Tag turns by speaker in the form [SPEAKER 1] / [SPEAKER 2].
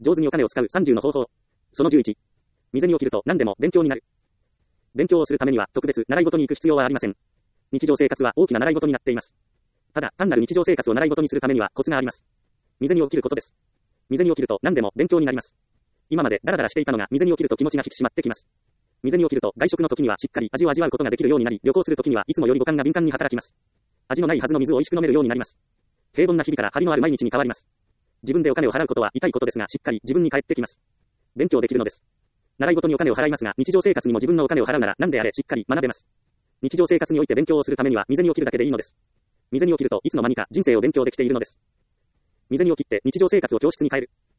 [SPEAKER 1] 上手にお金を使う30の方法。その11。未然に起きると何でも勉強になる。勉強をするためには特別習い事に行く必要はありません。日常生活は大きな習い事になっています。ただ、単なる日常生活を習い事にするためにはコツがあります。未然に起きることです。未然に起きると何でも勉強になります。今までダラダラしていたのが未然に起きると気持ちが引き締まってきます。未然に起きると外食の時にはしっかり味を味わうことができるようになり、旅行する時にはいつもより五感が敏感に働きます。味のないはずの水を美味しく飲めるようになります。平凡な日々から張りのある毎日に変わります。自分でお金を払うことは痛いことですが、しっかり自分に返ってきます。勉強できるのです。習い事にお金を払いますが、日常生活にも自分のお金を払うなら何であれしっかり学べます。日常生活において勉強をするためには未然に起きるだけでいいのです。未然に起きるといつの間にか人生を勉強できているのです。未然に起きて日常生活を教室に変える。